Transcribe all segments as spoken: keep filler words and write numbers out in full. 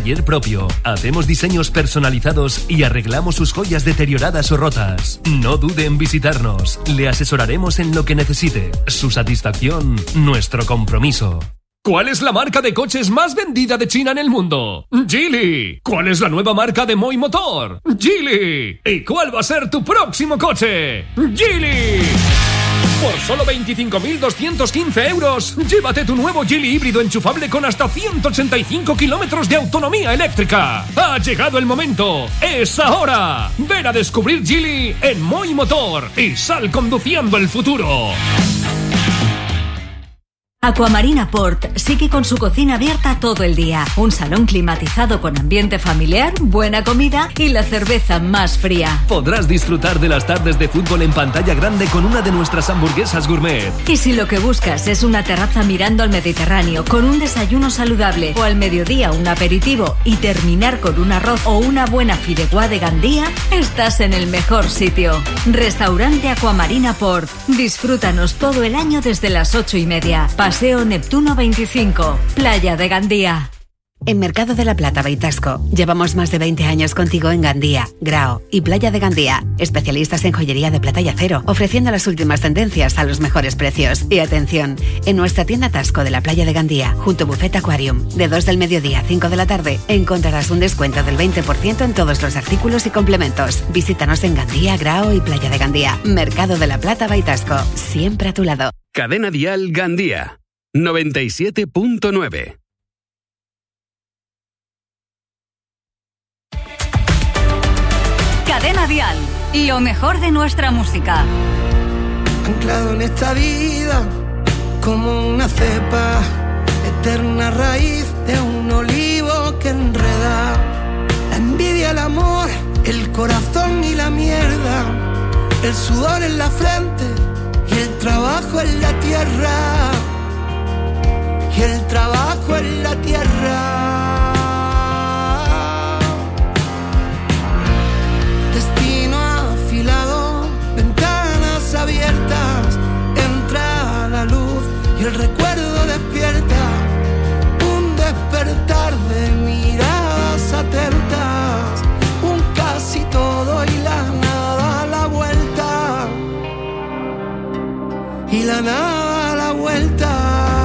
taller propio. Hacemos diseños personalizados y arreglamos sus joyas deterioradas o rotas. No dude en visitarnos. Le asesoraremos en lo que necesite. Su satisfacción, nuestro compromiso. ¿Cuál es la marca de coches más vendida de China en el mundo? Geely. ¿Cuál es la nueva marca de Moi Motor? Geely. ¿Y cuál va a ser tu próximo coche? Geely. Por solo veinticinco mil doscientos quince euros, llévate tu nuevo Geely híbrido enchufable con hasta ciento ochenta y cinco kilómetros de autonomía eléctrica. Ha llegado el momento. ¡Es ahora! Ven a descubrir Geely en Moi Motor y sal conduciendo el futuro. Aquamarina Port sigue con su cocina abierta todo el día. Un salón climatizado con ambiente familiar, buena comida y la cerveza más fría. Podrás disfrutar de las tardes de fútbol en pantalla grande con una de nuestras hamburguesas gourmet. Y si lo que buscas es una terraza mirando al Mediterráneo con un desayuno saludable o al mediodía un aperitivo y terminar con un arroz o una buena fideuá de Gandía, estás en el mejor sitio. Restaurante Aquamarina Port. Disfrútanos todo el año desde las ocho y media. Paseo Neptuno veinticinco, Playa de Gandía. En Mercado de la Plata, Baitasco, llevamos más de veinte años contigo en Gandía, Grao y Playa de Gandía. Especialistas en joyería de plata y acero, ofreciendo las últimas tendencias a los mejores precios. Y atención, en nuestra tienda Tasco de la Playa de Gandía, junto a Buffet Aquarium, de dos del mediodía a cinco de la tarde, encontrarás un descuento del veinte por ciento en todos los artículos y complementos. Visítanos en Gandía, Grao y Playa de Gandía. Mercado de la Plata, Baitasco, siempre a tu lado. Cadena Dial Gandía, noventa y siete punto nueve. Cadena Dial, lo mejor de nuestra música. Anclado en esta vida, como una cepa, eterna raíz de un olivo que enreda. La envidia, el amor, el corazón y la mierda, el sudor en la frente y el trabajo en la tierra, y el trabajo en la tierra. Ventanas abiertas, entra la luz y el recuerdo despierta. Un despertar de miradas atentas, un casi todo y la nada a la vuelta, y la nada a la vuelta.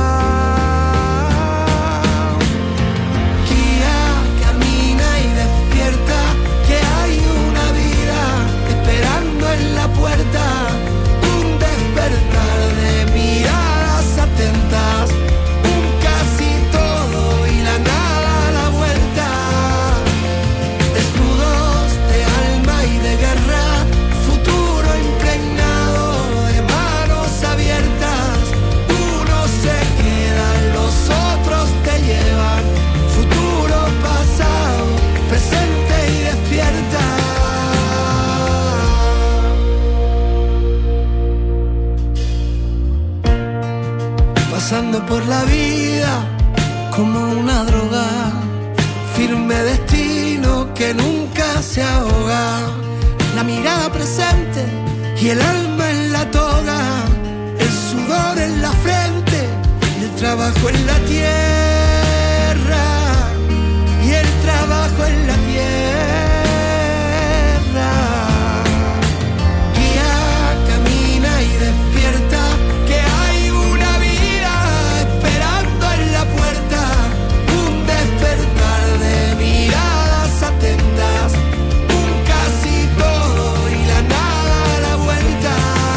En la puerta, un despertar de miradas atentas, un casi todo y la nada a la vuelta. Desnudos de alma y de guerra, futuro impregnado de manos abiertas. Uno se queda, los otros te llevan. Futuro, pasado, presente y despierta. Pasando por la vida como una droga, firme destino que nunca se ahoga. La mirada presente y el alma en la toga, el sudor en la frente y el trabajo en la tierra, y el trabajo en la tierra. Guía, camina y despierta, que hay una vida esperando en la puerta. Un despertar de miradas atentas, un casi todo y la nada a la vuelta.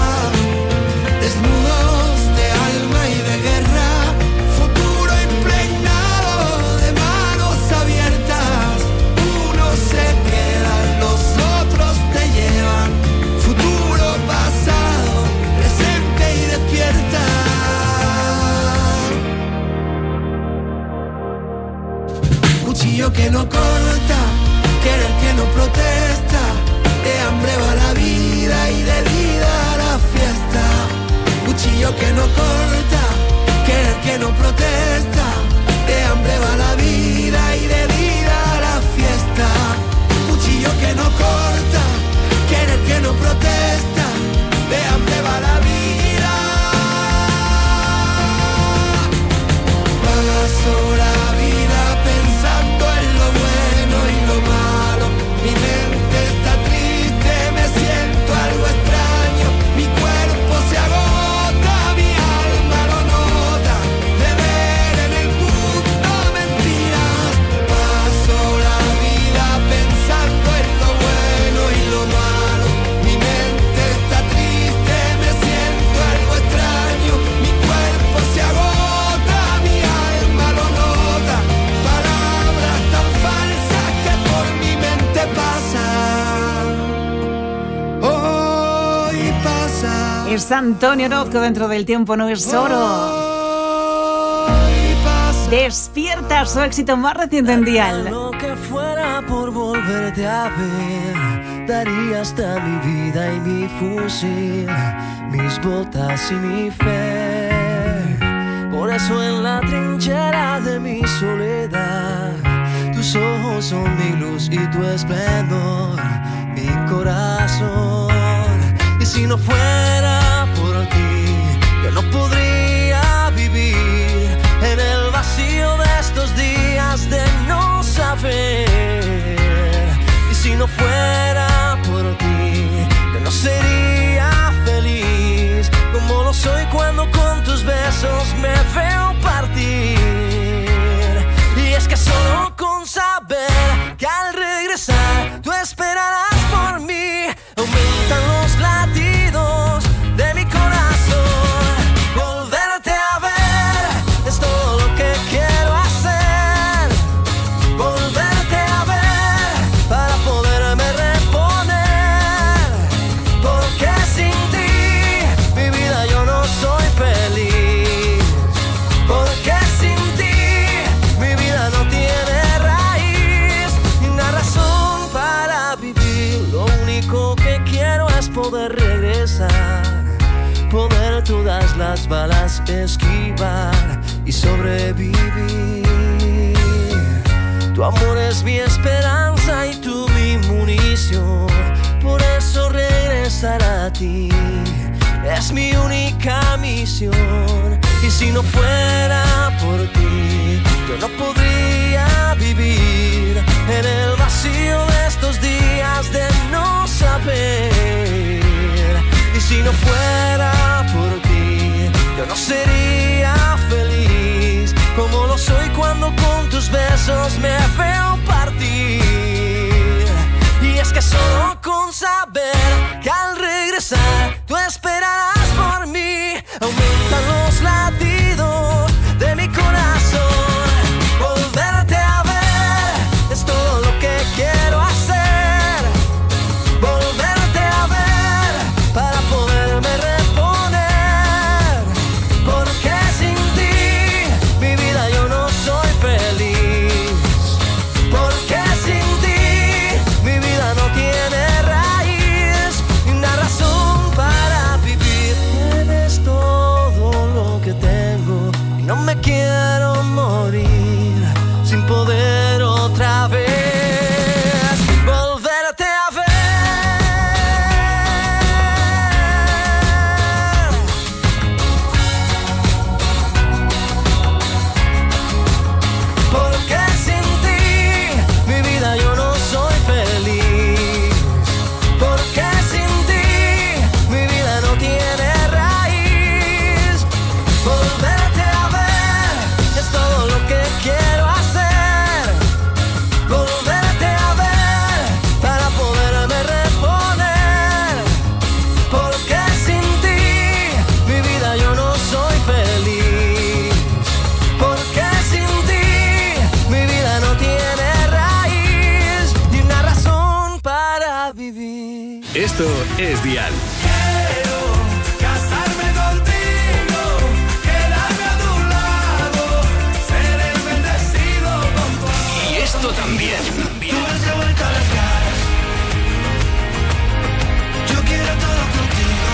Desnudos de alma y de guerra, futuro impregnado de manos abiertas. Uno se queda, los otros te llevan. Futuro, pasado, presente y despierta. Cuchillo que no corta, querer que no protesta. De hambre va la vida y de vida la fiesta. Cuchillo que no corta, querer que no protesta. De hambre va la vida y de vida la fiesta. Cuchillo que no corta, querer que no protesta. De hambre va la vida. Paso la vida pensando en lo es Antonio Orozco, Dentro del tiempo no es oro. Despierta, su éxito más reciente en Dial. Lo que fuera por volverte a ver, daría hasta mi vida y mi fusil, mis botas y mi fe. Por eso en la trinchera de mi soledad, tus ojos son mi luz y tu esplendor, mi corazón. Y si no fuera por ti, yo no podría vivir en el vacío de estos días de no saber. Y si no fuera por ti, yo no sería feliz como lo soy cuando con tus besos me veo partir. Y es que solo con saber que al regresar tú esperarás por mí, aumentan los latidos de mi corazón. Volverte a ver es todo lo que quiero hacer. Volverte a ver para poderme reponer, porque sin ti mi vida yo no soy feliz. Porque sin ti mi vida no tiene raíz ni una razón para vivir. Lo único que quiero es poder regresar, poder todas las balas esquivar y sobrevivir. Tu amor es mi esperanza y tú mi munición, por eso regresar a ti es mi única misión. Y si no fuera por ti, yo no podría vivir en el vacío de estos días de no saber. Y si no fuera por ti, yo no sería feliz como lo soy cuando con tus besos me veo partir. Y es que solo con saber que al regresar tú esperarás por mí, aumentan los latidos de mi corazón. Volverte a ver es todo lo que quiero hacer. Volverte a ver para poderme reponer, porque sin ti mi vida yo no soy feliz. Porque sin ti mi vida no tiene raíz ni una razón para vivir. Eres todo lo que tengo y no me quiero morir sin poder otra vez volverte a ver. Porque sin ti mi vida yo no soy feliz. Porque sin ti mi vida no tiene raíz. Volverte a ver es todo lo que quiero hacer. Volverte a ver para poderme reponer, porque sin ti mi vida yo no soy feliz. Porque sin ti mi vida no tiene raíz ni una razón para vivir. Esto es Dial. Quiero casarme contigo, quedarme a tu lado, ser el bendecido con tu amor. Y esto también. Tú has devuelto las caras, yo quiero todo contigo.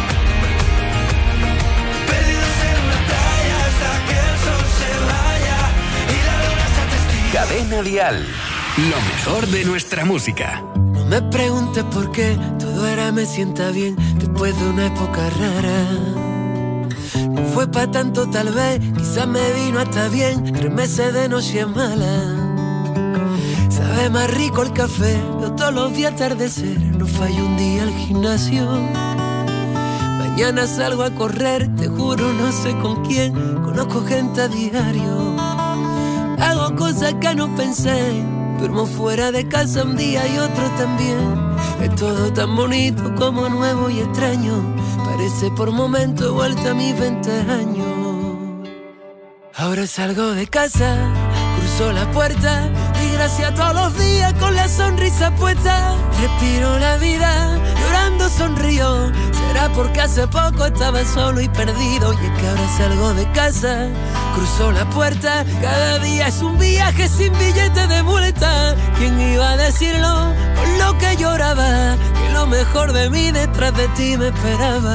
Perdidos en la playa hasta que el sol se vaya y la luna sea testigo. Cadena Dial. Lo mejor de nuestra música. No me preguntes por qué, todo ahora me sienta bien después de una época rara. No fue pa' tanto tal vez, quizás me vino hasta bien tres meses de noche mala. Sabe más rico el café, veo todos los días atardecer, no fallo un día al gimnasio. Mañana salgo a correr, te juro no sé con quién, conozco gente a diario. Hago cosas que no pensé, duermo fuera de casa un día y otro también. Es todo tan bonito como nuevo y extraño, parece por momentos he vuelto a mis veinte años. Ahora salgo de casa, cruzo la puerta y gracias todos los días con la sonrisa puesta. Respiro la vida, llorando sonrío. Será porque hace poco estaba solo y perdido. Y es que ahora salgo de casa, cruzo la puerta. Cada día es un viaje sin billete de vuelta. ¿Quién iba a decirlo con lo que lloraba? Que lo mejor de mí detrás de ti me esperaba.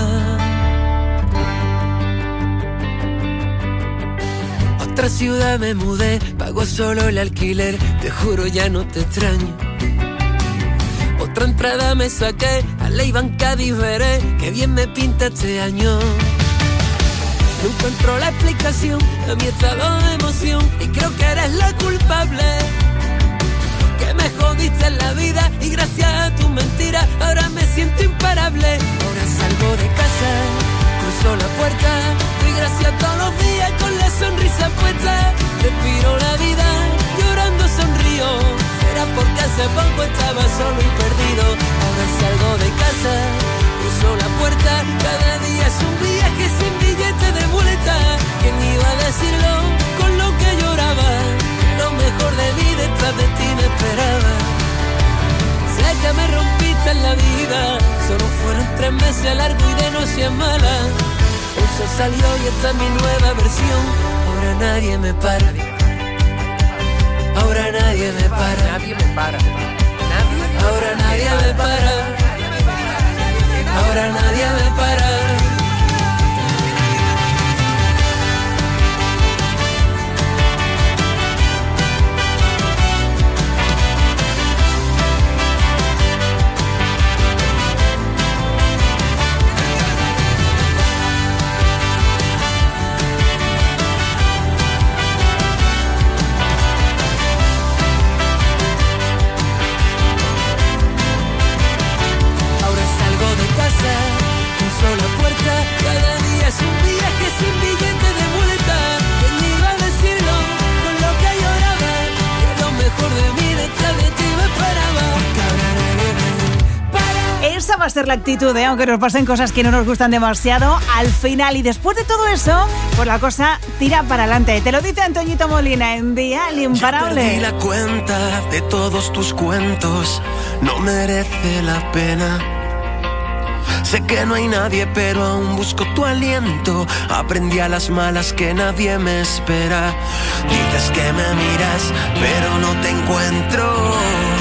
Otra ciudad me mudé, pago solo el alquiler. Te juro ya no te extraño. Otra entrada me saqué, a ley banca veré. Qué bien me pinta este año. No encuentro la explicación a mi estado de emoción. Y creo que eres la culpable, que me jodiste en la vida. Y gracias a tus mentiras ahora me siento imparable. Ahora salgo de casa, cruzo la puerta. Doy gracias todos los días con la sonrisa puesta. Respiro la vida, llorando sonrío. Será porque hace poco estaba solo y perdido. Ahora salgo de casa, cruzo la puerta. Cada día es un viaje sin billete de vuelta. ¿Quién iba a decirlo con lo que lloraba? Que lo mejor de mí detrás de ti me esperaba. Sé que me rompiste en la vida, solo fueron tres meses largos y de noche mala. El sol salió y esta es mi nueva versión. Ahora nadie me para. Ahora nadie me para. Nadie me para. Nadie Ahora nadie me para. Ahora nadie me para. Esa va a ser la actitud, ¿eh? Aunque nos pasen cosas que no nos gustan demasiado, al final y después de todo eso, pues la cosa tira para adelante. Te lo dice Antoñito Molina en Dial Imparable. Ya perdí la cuenta de todos tus cuentos, no merece la pena. Sé que no hay nadie, pero aún busco tu aliento. Aprendí a las malas que nadie me espera. Dices que me miras, pero no te encuentro.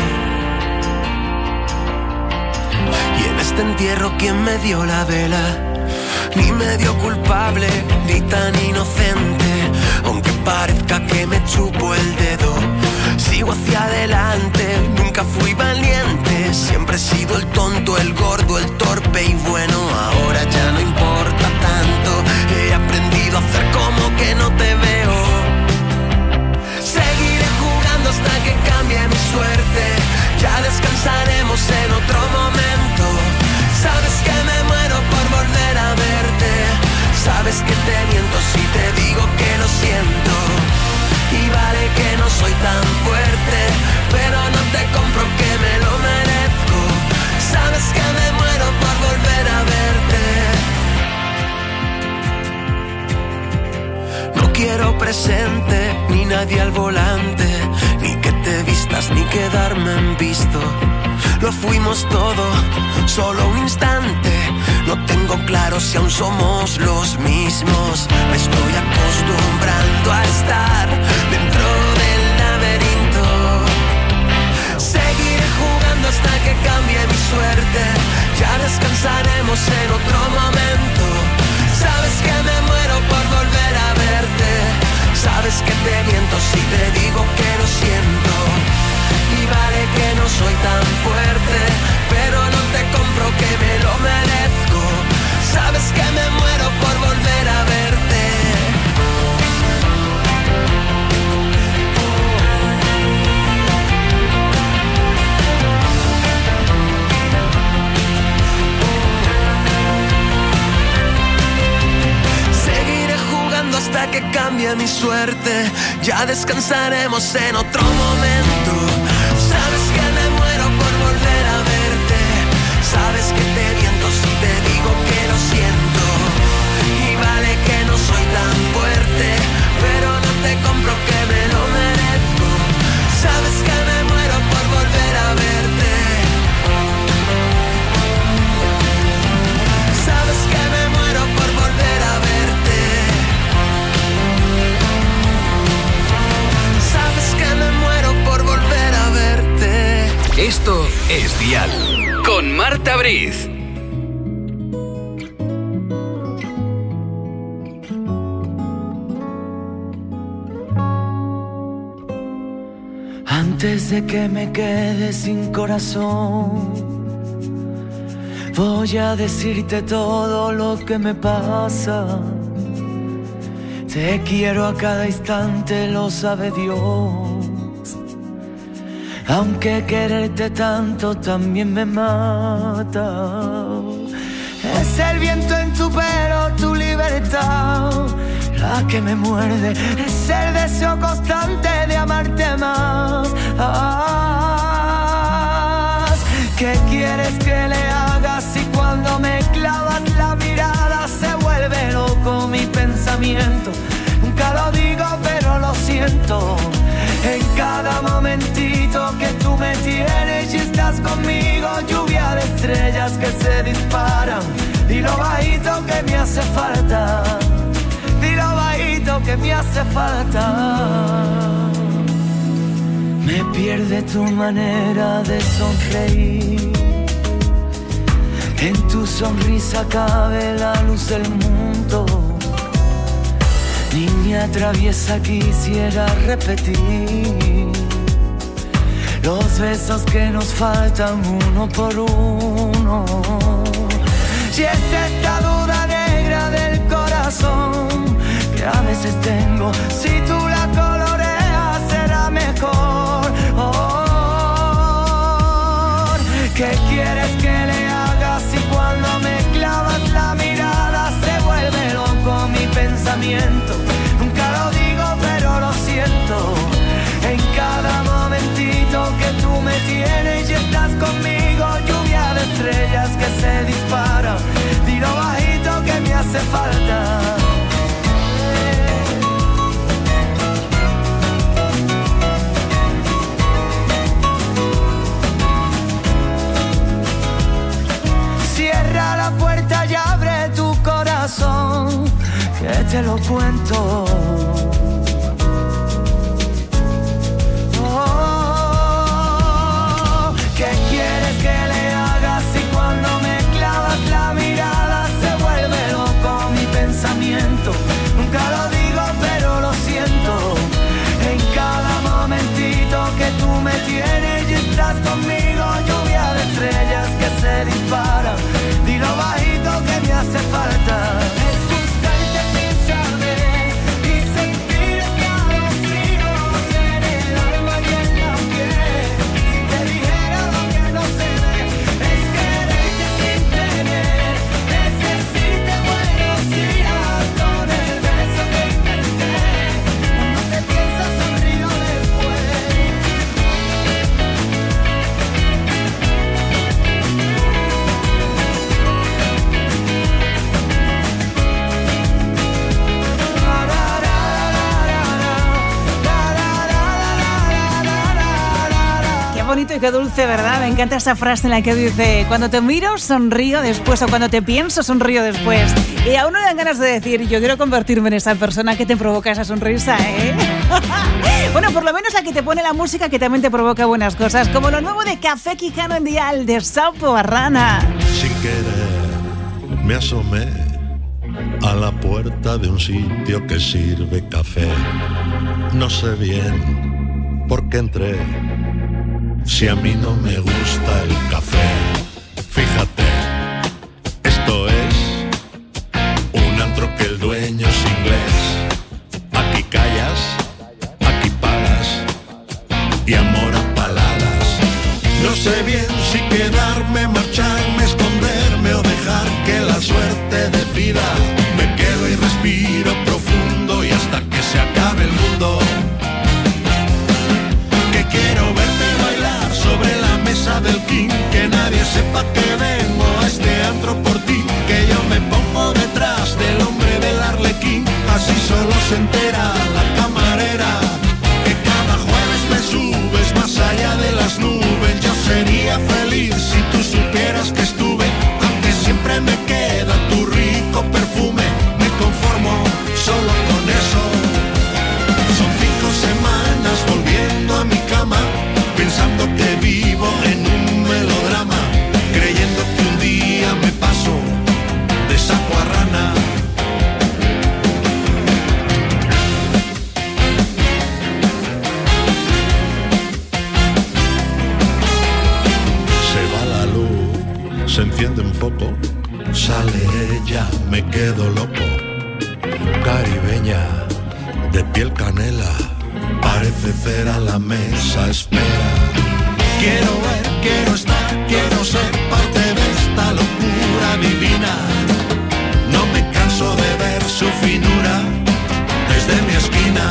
Y en este entierro, ¿quién me dio la vela? Ni medio culpable, ni tan inocente. Aunque parezca que me chupo el dedo, sigo hacia adelante, nunca fui valiente. Siempre he sido el tonto, el gordo, el torpe y bueno. Ahora ya no importa tanto, he aprendido a hacer como que no te veo. Seguiré jugando hasta que cambie mi suerte. Ya descansaremos en otro momento. Sabes que me muero por volver a verte. Sabes que te miento si te digo que lo siento. Y vale que no soy tan fuerte, pero no te compro que me lo merezco. Sabes que me muero por volver a verte. No quiero presente, ni nadie al volante, ni que te vistas, ni quedarme en visto. Lo fuimos todo, solo un instante. No tengo claro si aún somos los mismos. Me estoy acostumbrando a estar dentro del laberinto. Seguiré jugando hasta que cambie mi suerte. Ya descansaremos en otro momento. Sabes que me muero por volver a verte. Sabes que te miento si te digo que lo siento. Y vale que no soy tan fuerte, pero no te compro que me lo merezco. Sabes que me muero por volver a verte. Seguiré jugando hasta que cambie mi suerte. Ya descansaremos en otro momento. Sabes que me muero por volver a verte. Sabes que te miento si te digo que lo siento. Y vale que no soy tan fuerte, pero no te compro que me lo merezco. Sabes que Esto es Dial. Con Marta Briz. Antes de que me quede sin corazón, voy a decirte todo lo que me pasa. Te quiero a cada instante, lo sabe Dios. Aunque quererte tanto también me mata. Es el viento en tu pelo, tu libertad, la que me muerde. Es el deseo constante de amarte más. Ah, ¿qué quieres que le haga si cuando me clavas la mirada se vuelve loco mi pensamiento? Nunca lo digo pero lo siento. En cada momentito que tú me tienes y estás conmigo, lluvia de estrellas que se disparan. Dilo bajito que me hace falta. Dilo bajito que me hace falta. Me pierde tu manera de sonreír. En tu sonrisa cabe la luz del mundo. Niña traviesa, quisiera repetir los besos que nos faltan uno por uno. Y es esta duda negra del corazón que a veces tengo. Si tú la coloreas será mejor. Oh, ¿qué quieres que le haga si cuando me clavas la mirada se vuelve loco mi pensamiento? Nunca lo digo pero lo siento. En cada momentito que tú me tienes y estás conmigo, lluvia de estrellas que se disparan. Dilo bajito que me hace falta. Cierra la puerta y abre tu corazón, que te lo cuento. Oh, ¿qué quieres que le haga si cuando me clavas la mirada se vuelve loco mi pensamiento? Nunca lo digo pero lo siento. En cada momentito que tú me tienes y estás conmigo, lluvia de estrellas que se disparan. Dilo bajito que me hace falta. Es buscarte sin saber y sentir escalofríos en el alma y en la piel. Si te dijera lo que no se ve, es quererte sin tener, es decirte buenos días con el beso que inventé. Cuando te piensas sonrío después. Qué bonito y qué dulce, ¿verdad? Me encanta esa frase en la que dice: cuando te miro sonrío después, o cuando te pienso sonrío después. Y a uno le dan ganas de decir: yo quiero convertirme en esa persona que te provoca esa sonrisa, ¿eh? Bueno, por lo menos la que te pone la música que también te provoca buenas cosas, como lo nuevo de Café Quijano en Dial, de Sapo a Rana. Sin querer me asomé a la puerta de un sitio que sirve café. No sé bien por qué entré, si a mí no me gusta el café. Fíjate, esto es un antro que el dueño es inglés. Aquí callas, aquí pagas y amor a paladas. No sé bien si quedarme, marcharme, esconderme o dejar que la suerte decida. Me quedo y respiro profundo y hasta que se acabe el mundo. Que quiero verte bailar sobre la mesa del king, que nadie sepa que vengo a este antro por ti, que yo me pongo detrás del hombre del arlequín, así solo se entera la camarera, que cada jueves me subes más allá de las nubes. Yo sería feliz si tú supieras que estuve, aunque siempre me queda tu rico perfume, me conformo solo con eso. Son cinco semanas volviendo a mi cama, pensando que vivo en se enciende un foco, sale ella, me quedo loco. Caribeña, de piel canela, parece cera, la mesa espera. Quiero ver, quiero estar, quiero ser parte de esta locura divina. No me canso de ver su finura desde mi esquina.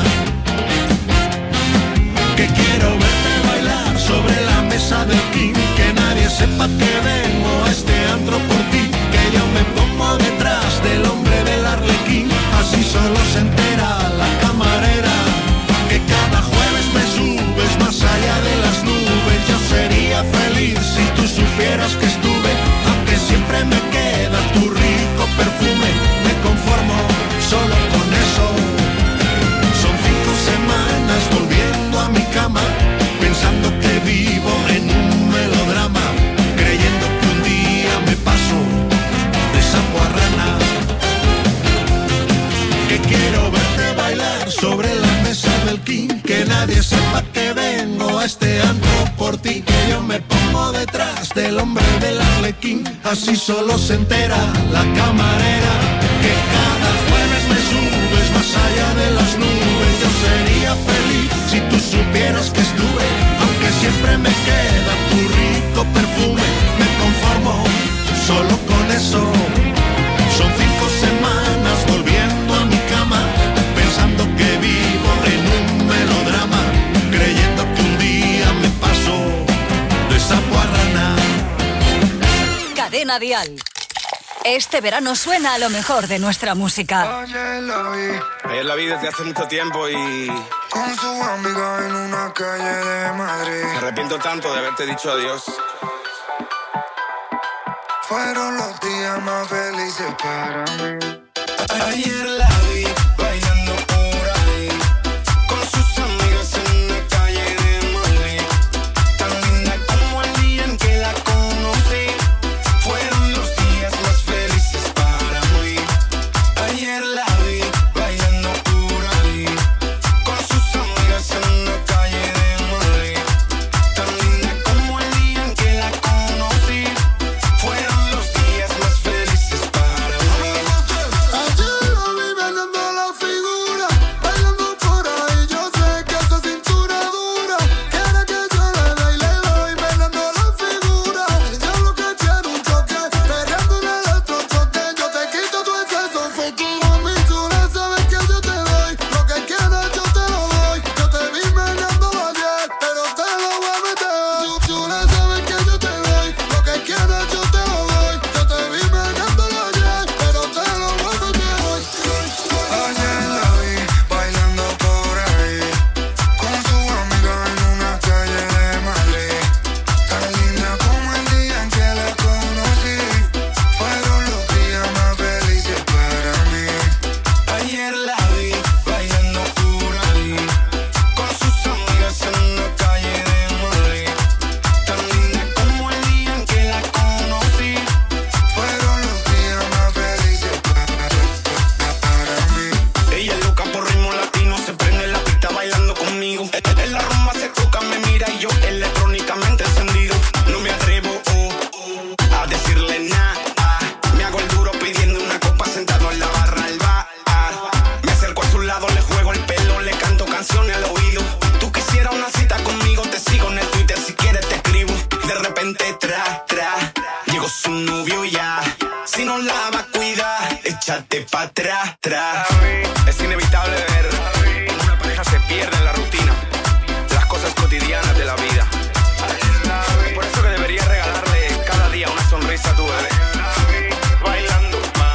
Que quiero verte bailar sobre la mesa del king, que nadie sepa que vengo a este antro por ti, que yo me pongo detrás del hombre del arlequín, así solo se entera la camarera, que cada jueves me subes más allá de las nubes. Yo sería feliz si tú supieras que estuve, aunque siempre me queda tu rico perfume, me conformo solo con eso. Son cinco semanas volviendo a mi cama, pensando que vivo en un melodrama, creyendo que un día me paso de sapo a rana. Que quiero verte bailar sobre la mesa del king, que nadie sepa que vengo a este antro por ti, que yo me pongo detrás del hombre del arlequín, así solo se entera la camarera, que cada jueves me subes más allá de las nubes. Yo sería feliz si tú supieras que estuve, aunque siempre me queda tu rico perfume, me conformo solo con eso. Son cinco semanas volviendo a mi cama, pensando que vivo en un melodrama, creyendo que un día me paso de sapo a rana. Cadena Dial. Este verano suena a lo mejor de nuestra música. Ayer la vi, ayer la vi desde hace mucho tiempo y... con su amiga en una calle de Madrid. Me arrepiento tanto de haberte dicho adiós. Fueron los días más felices para mí. Ayer la vi bailando por ahí, con sus amigas en una calle de Madrid. Tan linda como el día en que la conocí. Fueron los días más felices para mí. Ayer la vi bailando por ahí, con sus amigas en una calle de Madrid. Tan linda como el día en que la conocí. Fueron los días más felices para mí. Ayer la vi bailando la figura, bailando por ahí. Yo sé que esa cintura dura, quiere que yo le dé y le doy, bailando la figura. Yo lo que quiero un choque, perreando un electrochoque. Yo te quito tu exceso, futuro mi chula, sabes que yo te doy lo que quieras, yo te lo doy. Yo te vi meneando ayer, pero te lo voy a meter hoy. Chula, sabes que yo te doy lo que quieras, yo te lo doy. Yo te vi meneando ayer, pero te lo voy a meter hoy. Ayer la vi bailando por ahí, con su amiga en una calle de Madrid. Tan linda como el día en que la conocí. Fueron los días más felices para mí. Ayer la vi bailando por ahí, con sus amigas en una calle de Madrid. Tan linda como el día en que la conocí. Fueron los días más felices para mí. Ella es loca por ritmo latino, se prende en la pista bailando conmigo. En la rumba se toca, me mira y yo electrónicamente encendido. No me atrevo oh, a decirle nada. Me hago el duro pidiendo una copa sentado en la barra del bar. Me acerco a su lado, le juego el pelo, le canto canciones al oído. Tú quisieras una cita conmigo, te sigo en el Twitter, si quieres te escribo. De repente tra, tra, llegó su novio ya. Si no la va a cuidar, échate pa' atrás, tra. Es inevitable ver cómo una pareja se pierde en la rutina, las cosas cotidianas de la vida. Es por eso que deberías regalarle cada día una sonrisa a tu bebé. Bailando más.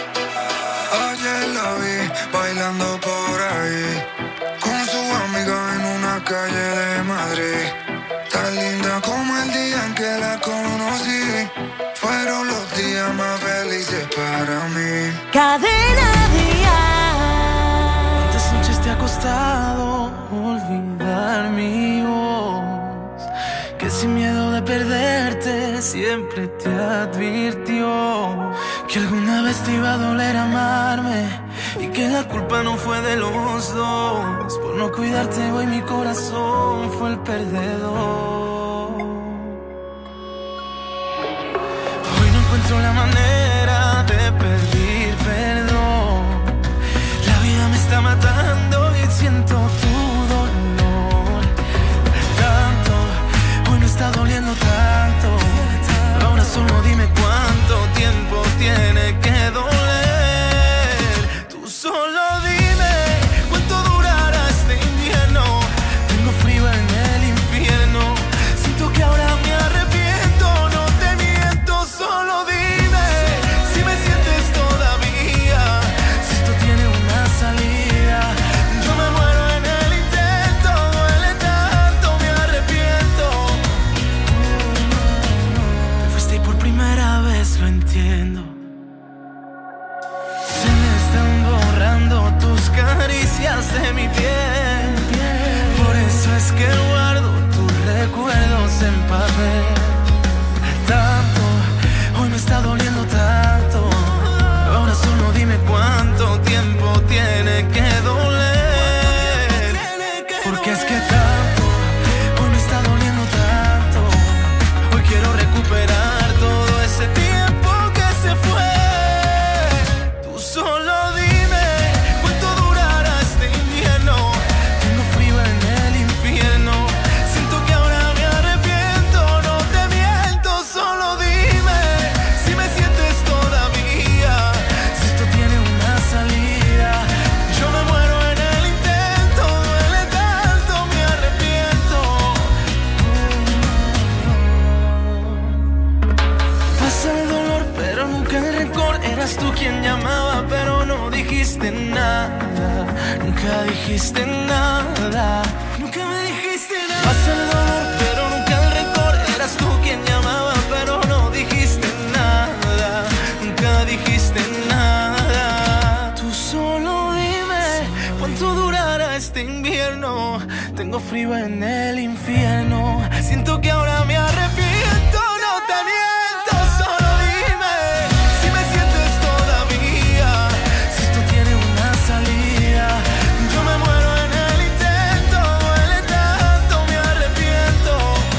Ayer la vi bailando por ahí, con su amiga en una calle de Madrid. Tan linda como el día en que la conocí. Fueron los días más felices para mí. Cadena Dial. ¿Cuántas noches te ha costado olvidar mi voz? Que sin miedo de perderte siempre te advirtió que alguna vez te iba a doler amarme y que la culpa no fue de los dos. Por no cuidarte hoy mi corazón fue el perdedor. ras de mi piel. Por eso es que guardo tus recuerdos en papel. Tanto, hoy me está doliendo tanto. Ahora solo dime cuánto tiempo tiene que doler. Porque es que tanto, hoy me está doliendo tanto. Hoy quiero recuperar todo ese tiempo que se fue. Tú solo dime cuánto durará este invierno. Tengo frío en el infierno. Siento que ahora me arrepiento. No te miento, solo dime si me sientes todavía. Si esto tiene una salida. Yo me muero en el intento. Duele tanto, me arrepiento. Pasa el dolor, pero nunca el rencor. Eras tú quien llamaba, pero no dijiste nada. Nunca dijiste nada. Nunca me dijiste nada. Pasa el dolor, pero nunca el rencor. Eras tú quien llamaba, pero no dijiste nada. Nunca dijiste nada. Tú solo dime cuánto durará este invierno. Tengo frío en el infierno. Siento que ahora me arrepiento. No te miento, solo dime si me sientes todavía. Si esto tiene una salida. Yo me muero en el intento. Duele tanto, me arrepiento.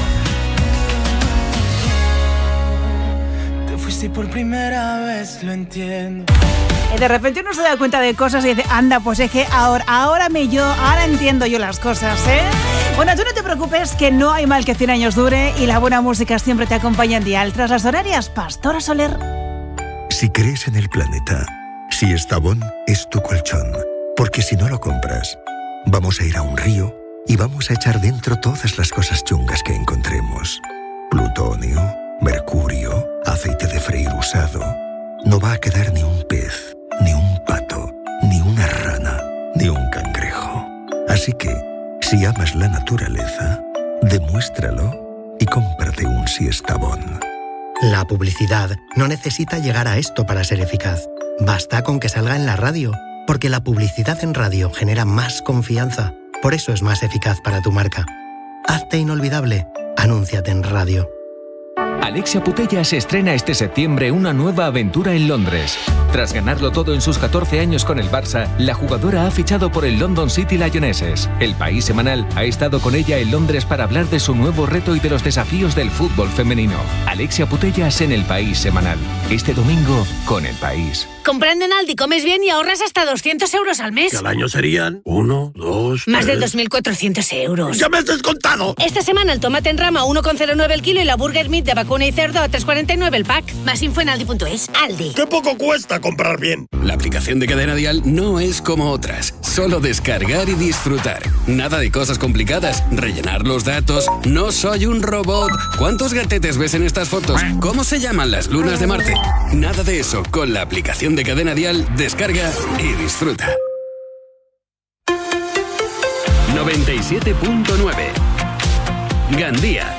Te fuiste por primera vez, lo entiendo. Y de repente uno se da cuenta de cosas y dice, anda, pues es que ahora, ahora me yo, ahora entiendo yo las cosas, ¿eh? Bueno, tú no te preocupes, que no hay mal que cien años dure y la buena música siempre te acompaña en Dial. Tras las horarias, Pastora Soler. Si crees en el planeta, si Estavón es tu colchón, porque si no lo compras, vamos a ir a un río y vamos a echar dentro todas las cosas chungas que encontremos. Plutonio, mercurio, aceite de freír usado. No va a quedar ni un pez, ni un pato, ni una rana, ni un cangrejo. Así que, si amas la naturaleza, demuéstralo y cómprate un Siestabón. La publicidad no necesita llegar a esto para ser eficaz. Basta con que salga en la radio, porque la publicidad en radio genera más confianza. Por eso es más eficaz para tu marca. Hazte inolvidable. Anúnciate en radio. Alexia Putellas estrena este septiembre una nueva aventura en Londres. Tras ganarlo todo en sus catorce años con el Barça, la jugadora ha fichado por el London City Lionesses. El País Semanal ha estado con ella en Londres para hablar de su nuevo reto y de los desafíos del fútbol femenino. Alexia Putellas en el País Semanal. Este domingo con El País. Comprando en Aldi comes bien y ahorras hasta doscientos euros al mes. Que al año serían uno, dos, Más tres. de dos mil cuatrocientos euros. ¡Ya me has descontado! Esta semana el tomate en rama uno coma cero nueve el kilo y la burger meat de vacuna y cerdo a tres coma cuarenta y nueve el pack. Más info en aldi punto es. Aldi. ¡Qué poco cuesta comprar bien! La aplicación de Cadena Dial no es como otras. Solo descargar y disfrutar. Nada de cosas complicadas. Rellenar los datos. No soy un robot. ¿Cuántos gatetes ves en estas fotos? ¿Cómo se llaman las lunas de Marte? Nada de eso. Con la aplicación de Cadena Dial, descarga y disfruta. noventa y siete punto nueve Gandía.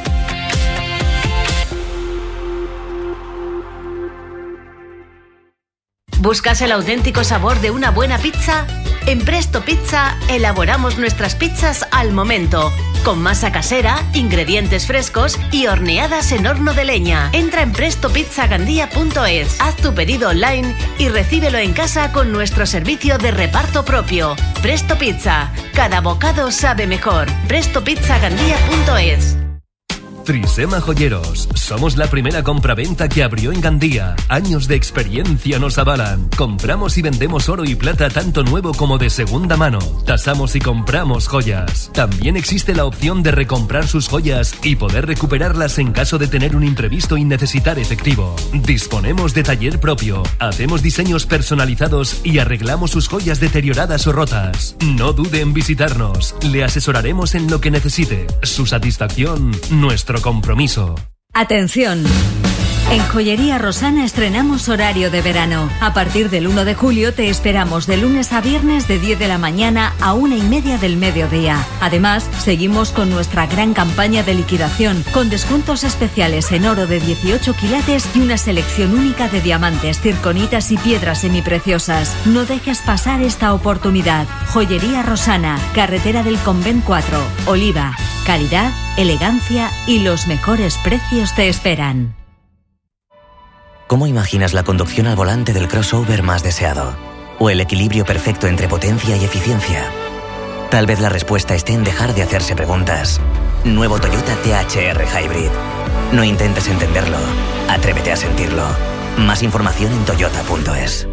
¿Buscas el auténtico sabor de una buena pizza? En Presto Pizza elaboramos nuestras pizzas al momento, con masa casera, ingredientes frescos y horneadas en horno de leña. Entra en presto pizza gandía punto es, haz tu pedido online y recíbelo en casa con nuestro servicio de reparto propio. Presto Pizza, cada bocado sabe mejor. presto pizza gandía punto es. Trisema Joyeros. Somos la primera compraventa que abrió en Gandía. Años de experiencia nos avalan. Compramos y vendemos oro y plata tanto nuevo como de segunda mano. Tasamos y compramos joyas. También existe la opción de recomprar sus joyas y poder recuperarlas en caso de tener un imprevisto y necesitar efectivo. Disponemos de taller propio. Hacemos diseños personalizados y arreglamos sus joyas deterioradas o rotas. No dude en visitarnos. Le asesoraremos en lo que necesite. Su satisfacción, nuestro compromiso. Atención. En Joyería Rosana estrenamos horario de verano. A partir del uno de julio te esperamos de lunes a viernes de diez de la mañana a una y media del mediodía. Además, seguimos con nuestra gran campaña de liquidación, con descuentos especiales en oro de dieciocho quilates y una selección única de diamantes, circonitas y piedras semipreciosas. No dejes pasar esta oportunidad. Joyería Rosana, carretera del Convent cuatro, Oliva. Calidad, elegancia y los mejores precios te esperan. ¿Cómo imaginas la conducción al volante del crossover más deseado? ¿O el equilibrio perfecto entre potencia y eficiencia? Tal vez la respuesta esté en dejar de hacerse preguntas. Nuevo Toyota T H R Hybrid. No intentes entenderlo, atrévete a sentirlo. Más información en toyota punto es.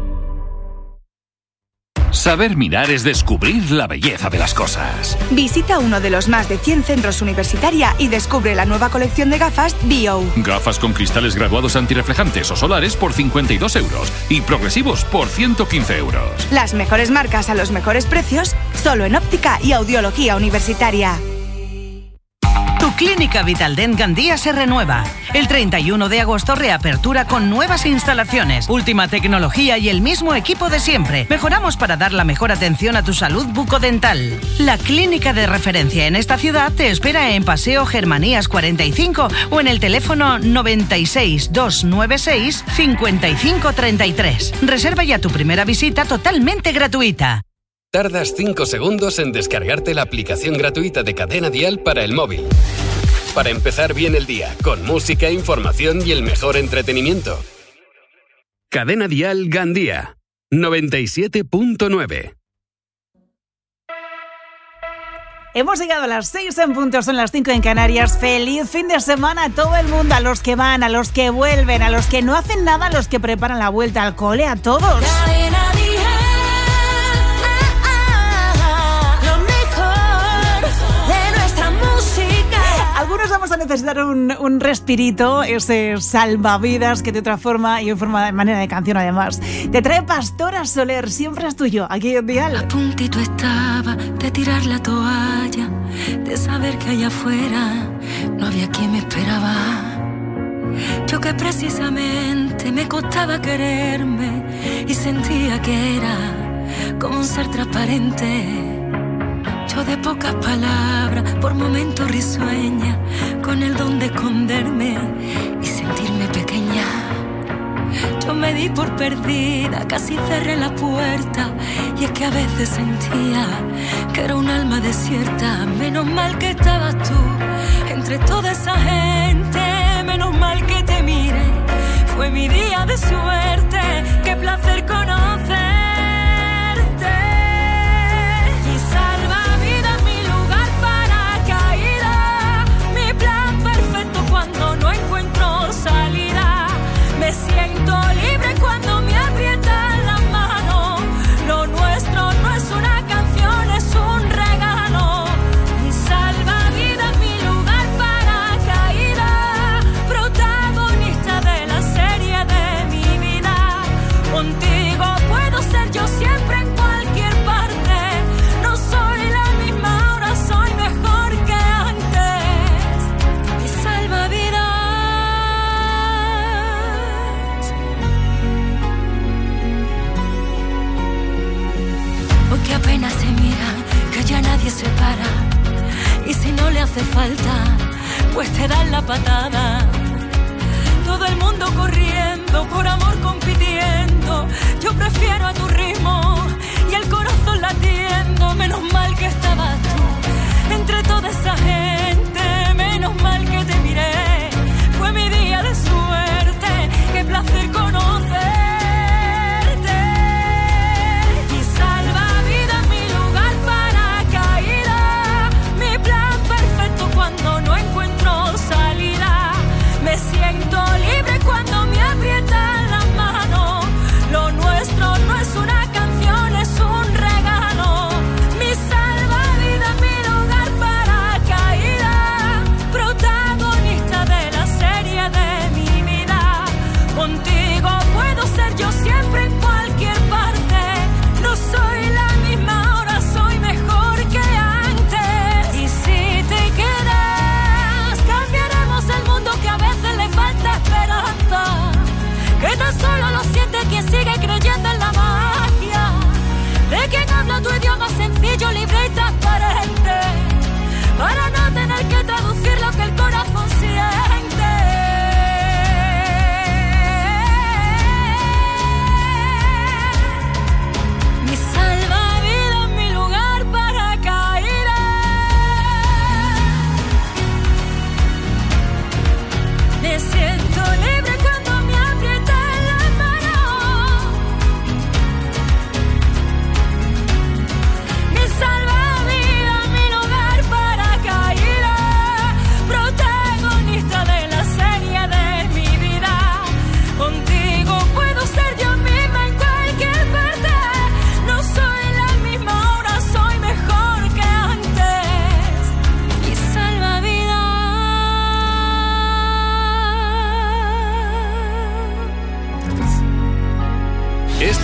Saber mirar es descubrir la belleza de las cosas. Visita uno de los más de cien centros Universitaria y descubre la nueva colección de gafas B O. Gafas con cristales graduados antirreflejantes o solares por cincuenta y dos euros y progresivos por ciento quince euros. Las mejores marcas a los mejores precios, solo en Óptica y Audiología Universitaria. Tu Clínica Vitaldent Gandía se renueva. El treinta y uno de agosto reapertura con nuevas instalaciones, última tecnología y el mismo equipo de siempre. Mejoramos para dar la mejor atención a tu salud bucodental. La clínica de referencia en esta ciudad te espera en Paseo Germanías cuarenta y cinco o en el teléfono noventa y seis, doscientos noventa y seis, cincuenta y cinco treinta y tres. Reserva ya tu primera visita totalmente gratuita. Tardas cinco segundos en descargarte la aplicación gratuita de Cadena Dial para el móvil. Para empezar bien el día, con música, información y el mejor entretenimiento. Cadena Dial Gandía, noventa y siete punto nueve. Hemos llegado a las seis en punto, son las cinco en Canarias. Feliz fin de semana a todo el mundo, a los que van, a los que vuelven, a los que no hacen nada, a los que preparan la vuelta al cole, a todos. Algunos vamos a necesitar un, un respirito, ese salvavidas que de otra forma y en forma de manera de canción además te trae Pastora Soler. Siempre es tuyo, aquí en Dial. A puntito estaba de tirar la toalla, de saber que allá afuera no había quien me esperaba. Yo que precisamente me costaba quererme y sentía que era como un ser transparente. Yo de pocas palabras, por momentos risueña, con el don de esconderme y sentirme pequeña. Yo me di por perdida, casi cerré la puerta, y es que a veces sentía que era un alma desierta. Menos mal que estabas tú entre toda esa gente, menos mal que te miré, fue mi día de suerte, qué placer conocerte. Me siento libre cuando me aprietan la mano. Lo nuestro no es una canción, es un regalo. Mi salvavidas, mi lugar para caída, protagonista de la serie de mi vida. Contigo puedo ser yo siempre en cualquier parte. No soy la misma, ahora soy mejor que antes. Mi salvavidas. Que apenas se miran, que ya nadie se para, y si no le hace falta, pues te dan la patada. Todo el mundo corriendo, por amor compitiendo, yo prefiero a tu ritmo y el corazón latiendo. Menos mal que estabas tú entre toda esa gente, menos mal que te miré, fue mi día de suerte, qué placer conocerte. Cuando no encuentro salida, me siento libre cuando me aprietan la mano. Lo nuestro no es una canción, es un regalo. Mi salvavidas, mi lugar para caída, protagonista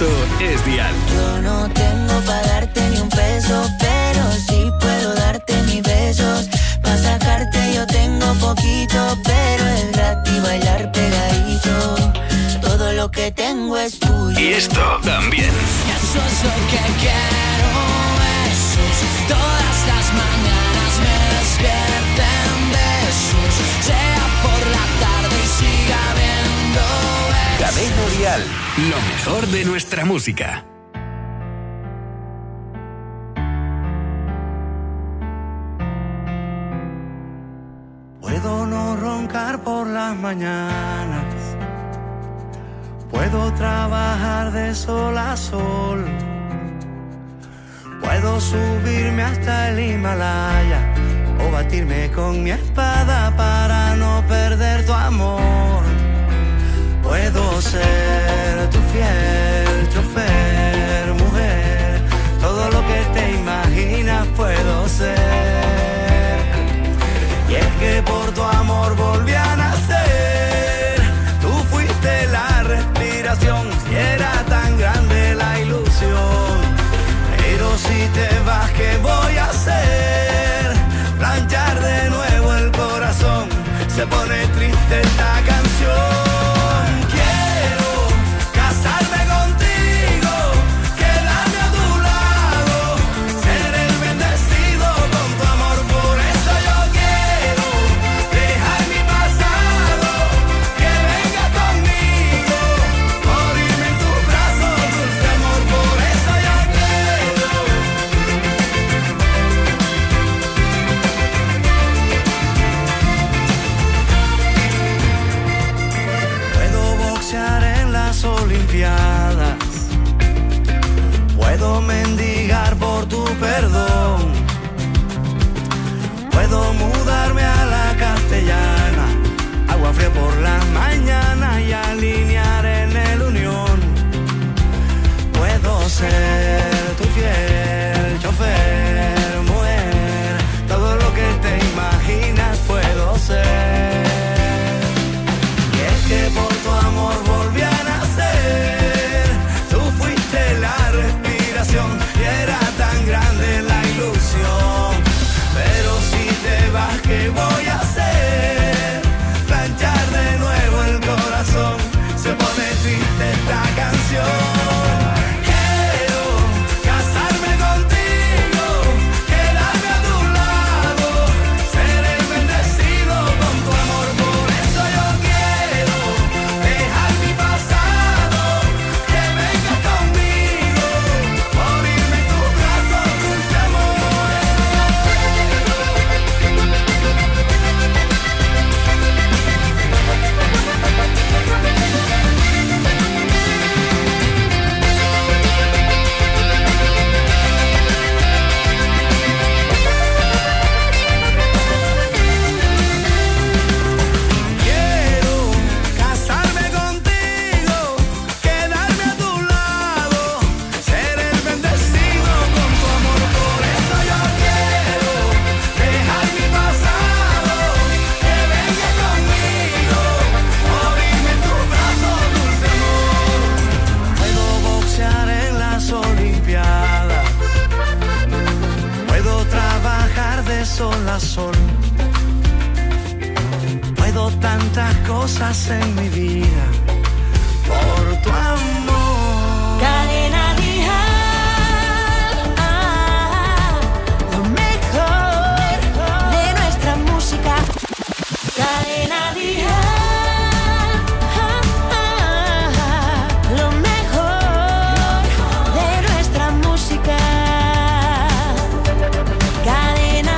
Esto es Dial. Yo no tengo para darte ni un peso, pero sí puedo darte mis besos. Para sacarte yo tengo poquito, pero es gratis bailar pegadito. Todo lo que tengo es tuyo. Y esto también. Eso es lo que quiero, besos. Todas las mañanas me despierten besos. Sea por la tarde y siga viendo besos. Cadena Dial, lo mejor de nuestra música. Puedo no roncar por las mañanas, puedo trabajar de sol a sol, puedo subirme hasta el Himalaya o batirme con mi espada para no perder tu amor. Puedo ser tu fiel chofer, mujer, todo lo que te imaginas puedo ser. Y es que por tu amor volví a nacer, tú fuiste la respiración, y era tan grande la ilusión. Pero si te vas, ¿qué voy a hacer? Planchar de nuevo el corazón, se pone triste esta canción. Puedo mendigar por tu perdón, puedo mudarme a la castellana, agua fría por las mañanas y alinear en el Unión. Puedo ser tu fiel chofer, mujer, todo lo que te imaginas puedo ser. Y es que por tu amor volví a nacer, tú fuiste la respiración y era tan grande la ilusión. Pero si te vas, ¿qué voy a hacer? Planchar de nuevo el corazón, se pone triste esta canción. Sol a sol, puedo tantas cosas en mi vida por tu amor. Cadena Dial, ah, lo mejor de nuestra música. Cadena Dial, ah, ah, lo mejor de nuestra música. Cadena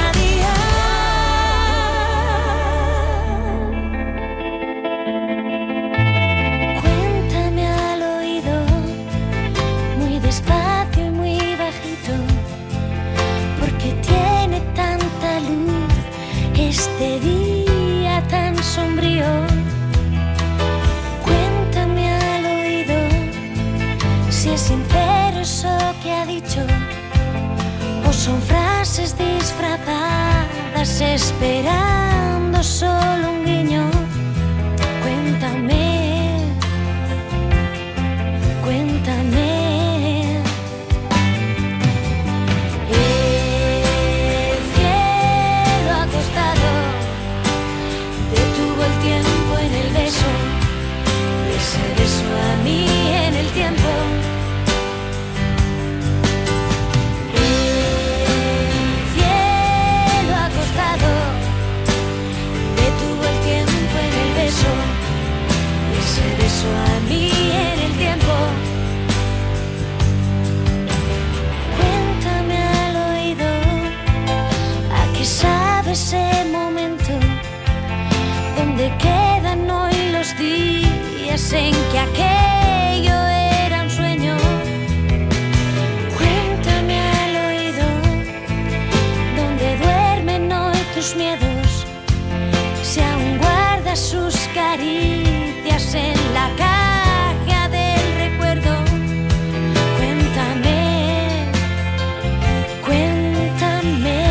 este día tan sombrío, cuéntame al oído si es sincero eso que ha dicho o son frases disfrazadas esperando solo un guiño. Cuéntame, cuéntame. ¿Dónde quedan hoy los días en que aquello era un sueño? Cuéntame al oído, ¿dónde duermen hoy tus miedos? Si aún guardas sus caricias en la caja del recuerdo. Cuéntame, cuéntame.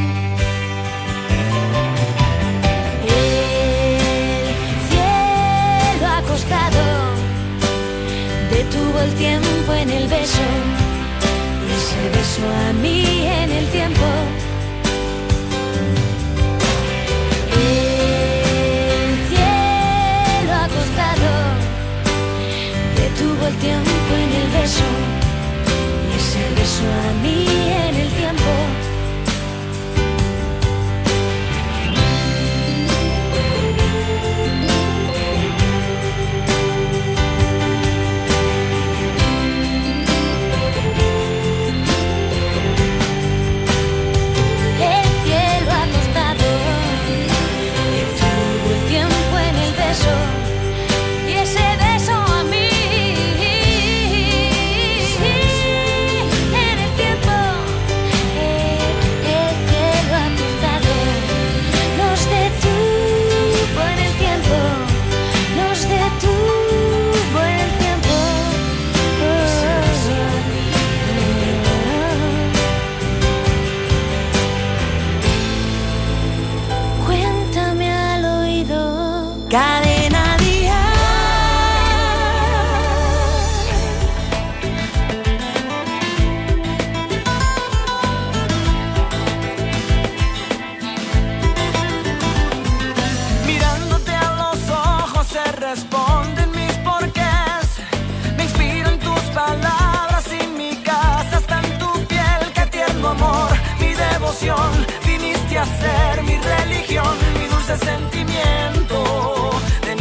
Detuvo el tiempo en el beso y ese beso a mí en el tiempo. El cielo acostado detuvo el tiempo en el beso y ese beso a mí en el tiempo. Y ese beso a mí en el tiempo. El cielo acostado nos detuvo en el tiempo. Nos detuvo en el tiempo. Cuéntame al oído. Cadena Dial. Mirándote a los ojos se responden mis porqués. Me inspiro en tus palabras y mi casa está en tu piel. Qué tierno amor, mi devoción. Viniste a ser mi religión, mi dulce sentimiento. De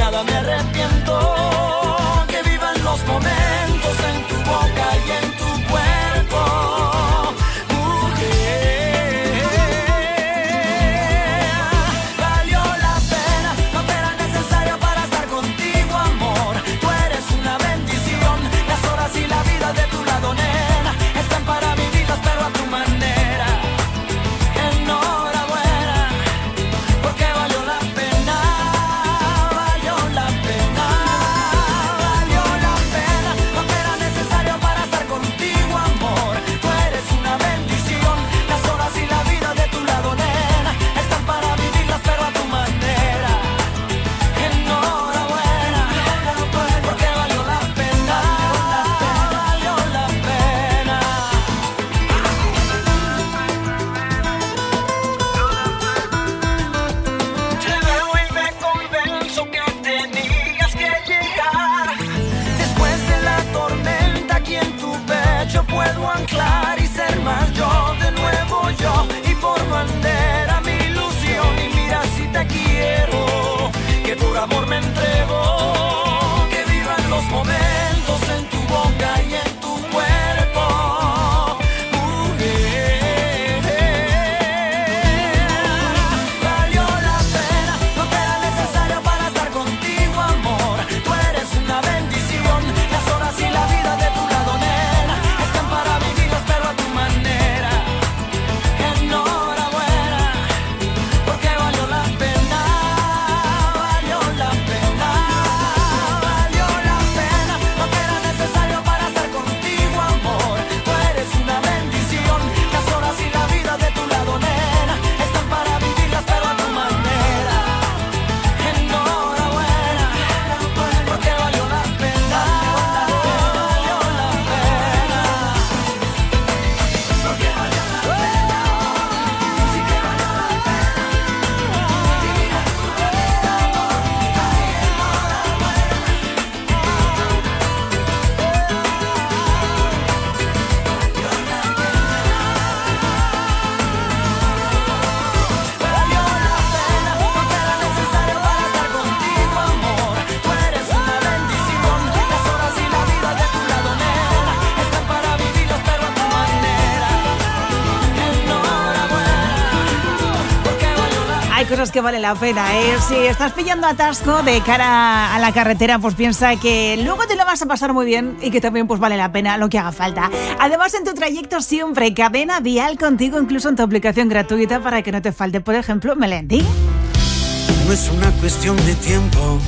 hay cosas que vale la pena, ¿eh? Si estás pillando atasco de cara a la carretera, pues piensa que luego te lo vas a pasar muy bien y que también pues vale la pena lo que haga falta. Además, en tu trayecto siempre Cadena Dial contigo, incluso en tu aplicación gratuita para que no te falte, por ejemplo, Melendi. No es una cuestión de tiempo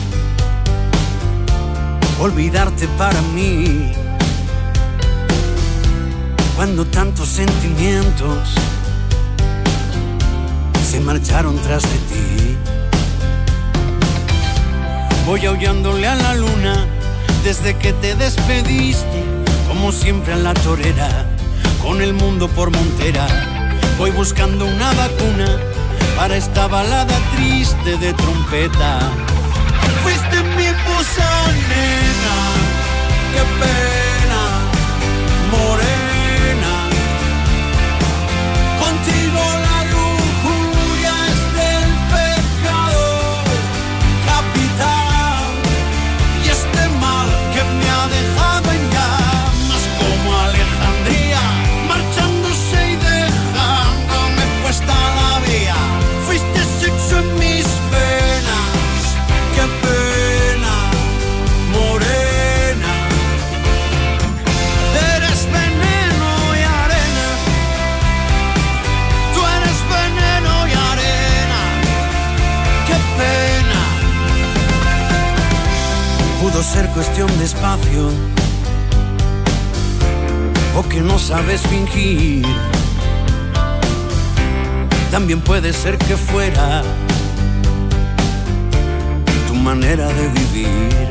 olvidarte para mí, cuando tantos sentimientos se marcharon tras de ti. Voy aullándole a la luna desde que te despediste, como siempre en la torera, con el mundo por montera. Voy buscando una vacuna para esta balada triste de trompeta. Fuiste mi buzón, nena, qué pena, morena. Contigo la lujuria es del pecado capital, y este mal que me ha dejado en llamas como Alejandría, marchándose y dejándome puesta la vía. Fuiste sexo en mis venas, qué pena, morena. Eres veneno y arena, tú eres veneno y arena, qué pena. Pudo ser cuestión de espacio, o que no sabes fingir. También puede ser que fuera tu manera de vivir.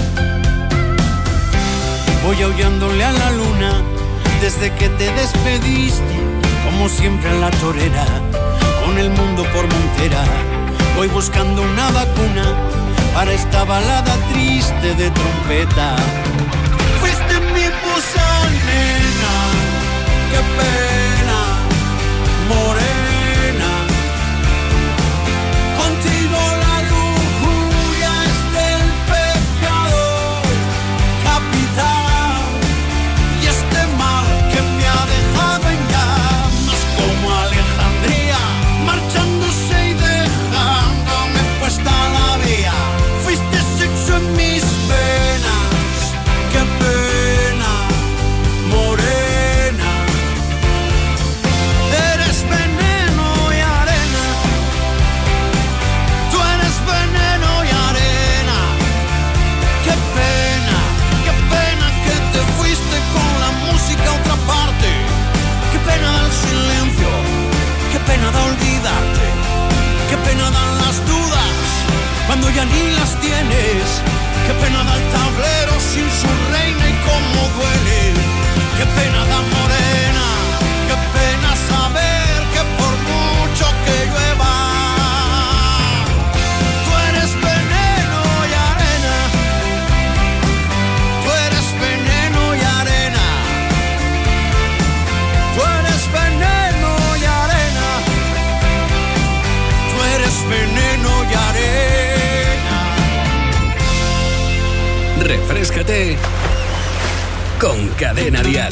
Voy aullándole a la luna desde que te despediste, como siempre en la torera, con el mundo por montera. Voy buscando una vacuna para esta balada triste de trompeta. Fuiste mi buzón, nena, qué pena, morena. Contigo la lujuria es del pecado capital, y este mal que me ha dejado en llamas como Alejandría, marchándose y dejándome puesta la vía. Fuiste sexo en mis venas, qué pena, morena. Eres veneno y arena, tú eres veneno y arena. Qué pena, qué pena que te fuiste con la música a otra parte. Qué pena da el silencio, qué pena da olvidarte. Qué pena dan las dudas cuando ya ni las tienes. Qué pena da el tablero sin su reina y cómo duele. Qué pena da morena, qué pena saber que por mucho que llueva, tú eres veneno y arena. Tú eres veneno y arena. Tú eres veneno y arena. Tú eres veneno y arena. Refréscate con Cadena Dial.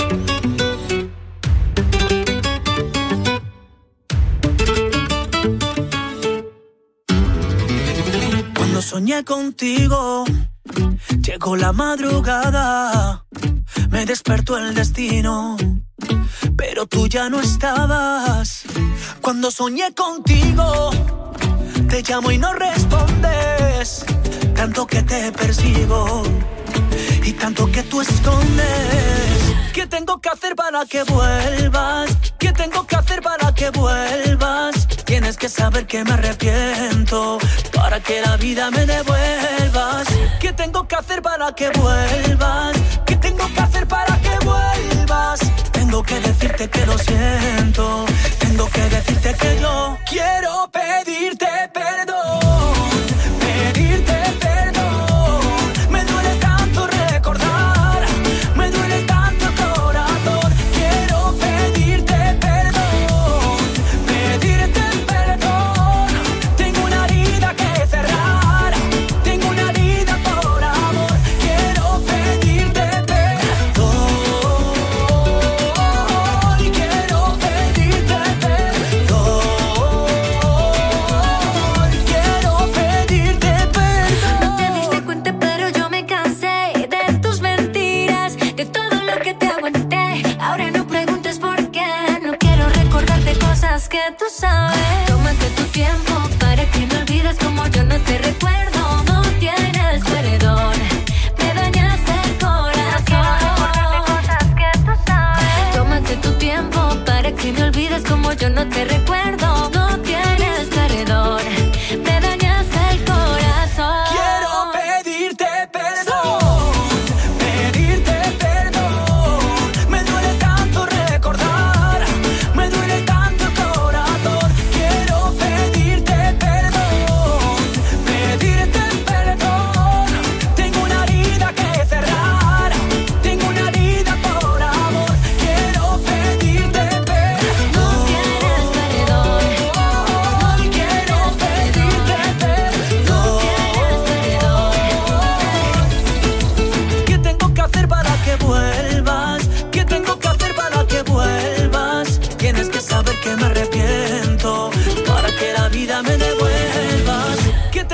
Cuando soñé contigo, llegó la madrugada, me despertó el destino, pero tú ya no estabas. Cuando soñé contigo, te llamo y no respondes, tanto que te persigo y tanto que tú escondes. ¿Qué tengo que hacer para que vuelvas? ¿Qué tengo que hacer para que vuelvas? Tienes que saber que me arrepiento para que la vida me devuelvas. ¿Qué tengo que hacer para que vuelvas? ¿Qué tengo que hacer para que vuelvas? Tengo que decirte que lo siento. Tengo que decirte que yo quiero pedirte perdón. Pedirte perdón. Me duele tanto recordar. Me duele tanto el corazón. Quiero pedirte perdón. Pedirte perdón. Tengo una herida que cerrar. Tengo una herida por amor. Quiero pedirte perdón. Y quiero pedirte perdón.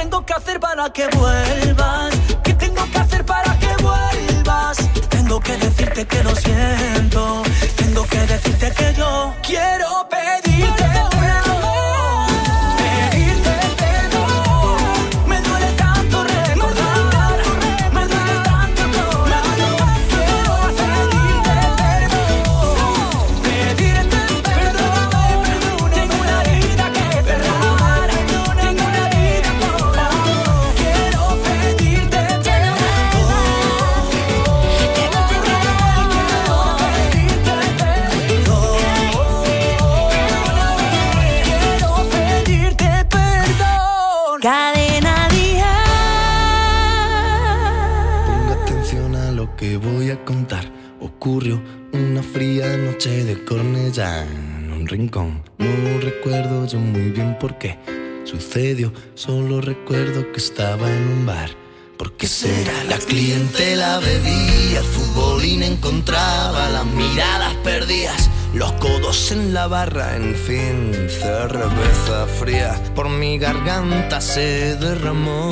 tengo que hacer para que vuelvas? ¿Qué tengo que hacer para que vuelvas? Tengo que decirte que lo siento. Tengo que decirte que yo quiero pedirte perdón. Pedirte perdón. Me duele tanto recordar. Me duele tanto llorar. Quiero pedirte perdón. Pedirte perdón. Tengo una herida que cerrar. Tengo una herida que curar. Quiero pedirte perdón. Cadena Dial. Ponga atención a lo que voy a contar. Ocurrió una fría noche de Cornellá en un rincón. No recuerdo yo muy bien por qué sucedió. Solo recuerdo que estaba en un bar. ¿Por qué será? La clientela bebía, el futbolín encontraba las miradas perdidas, los codos en la barra, en fin, cerveza fría por mi garganta se derramó.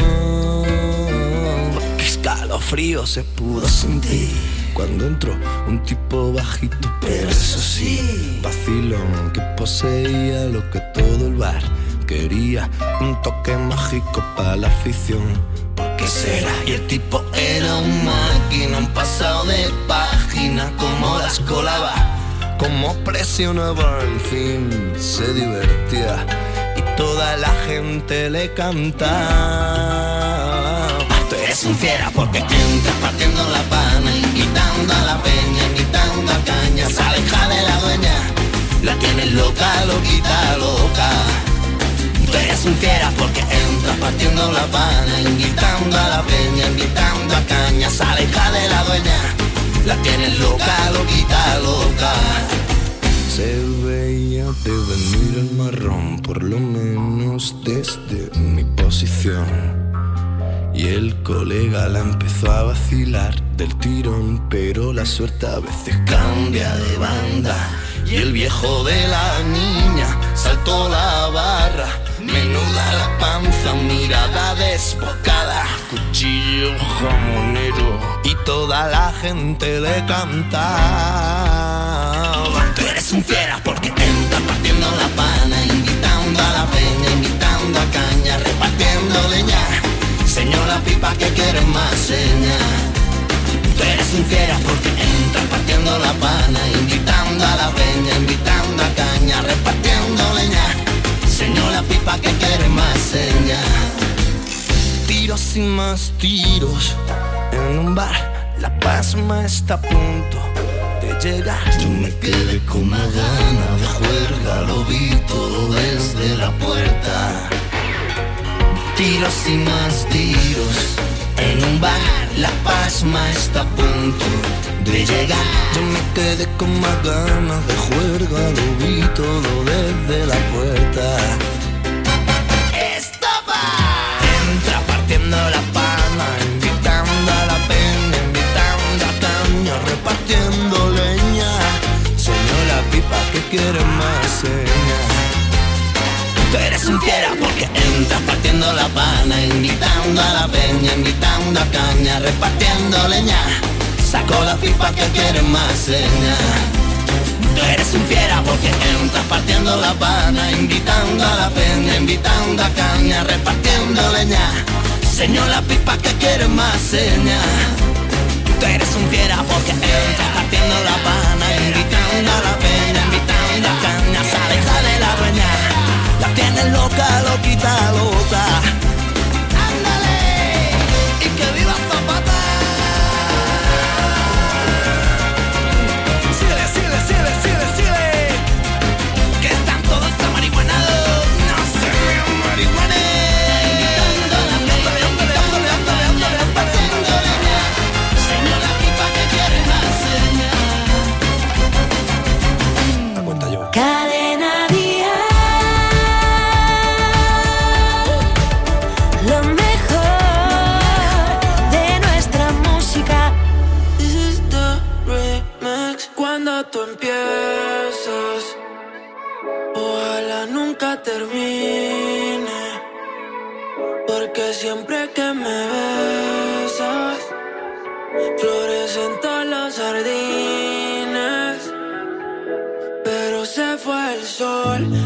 Qué escalofrío se pudo sentir cuando entró un tipo bajito, pero eso sí, vacilón que poseía lo que todo el bar quería, un toque mágico para la afición. ¿Por qué será? Y el tipo era un máquina, un pasado de página, como las colaba, como presionaba, en fin, se divertía y toda la gente le cantaba. Tú eres un fiera porque entras partiendo la pana, invitando a la peña, invitando a caña, se aleja de la dueña, la tienes loca, loquita, loca. Tú eres un fiera porque entras partiendo la pana, invitando a la peña, invitando a caña, se aleja de la dueña, la tienes loca, loquita, loca. Se veía de venir el marrón, por lo menos desde mi posición. Y el colega la empezó a vacilar del tirón, pero la suerte a veces cambia de banda. Y el viejo de la niña saltó la barra, menuda la panza, mirada desbocada, cuchillo jamonero, y toda la gente le cantaba. Tú eres un fiera porque entras partiendo la pana, invitando a la peña, invitando a caña, repartiendo leña, señora pipa que quieres más seña. Tú eres un fiera porque entras partiendo la pana, invitando a la peña, invitando a caña, repartiendo leña, señora pipa que quiere más seña. Tiros y más tiros en un bar, la pasma está a punto de llegar. Yo me quedé con una gana de juerga, lo vi todo desde la puerta. Tiros y más tiros en un bar, la pasma está a punto de llegar. Yo me quedé con más ganas de juerga, lo vi todo desde la puerta. ¡Estopa! Entra partiendo la pana, invitando a la peña, invitando a caña, repartiendo leña, señora pipa que quiere más seña. Tú eres un fiera porque entras partiendo la pana, invitando a la peña, invitando a caña, repartiendo leña, saco la pipa que quiere más seña. Tú eres un fiera porque entras partiendo la pana, invitando a la peña, invitando a caña, repartiendo leña, señor la pipa que quiere más seña. Tú eres un fiera porque entras partiendo la pana, invitando a la peña, invitando a caña, se aleja de la dueña, la tienes loca, loquita, loca. ¡Ándale! ¡Y que viva Zapata! ¡Síguele, síguele, síguele, síguele, síguele! Que están todos amarihuanados. ¡No se vean marihuanes! Invitando a la peña, invitando, ándale, ándale, partiendo leña, señor la pipa que quiere más seña. La cuenta yo. Cadena Dial. Lo mejor de nuestra música. This is the remix. Cuando tú empiezas, ojalá nunca termine. Porque siempre que me besas, florecen todos los jardines. Pero se fue el sol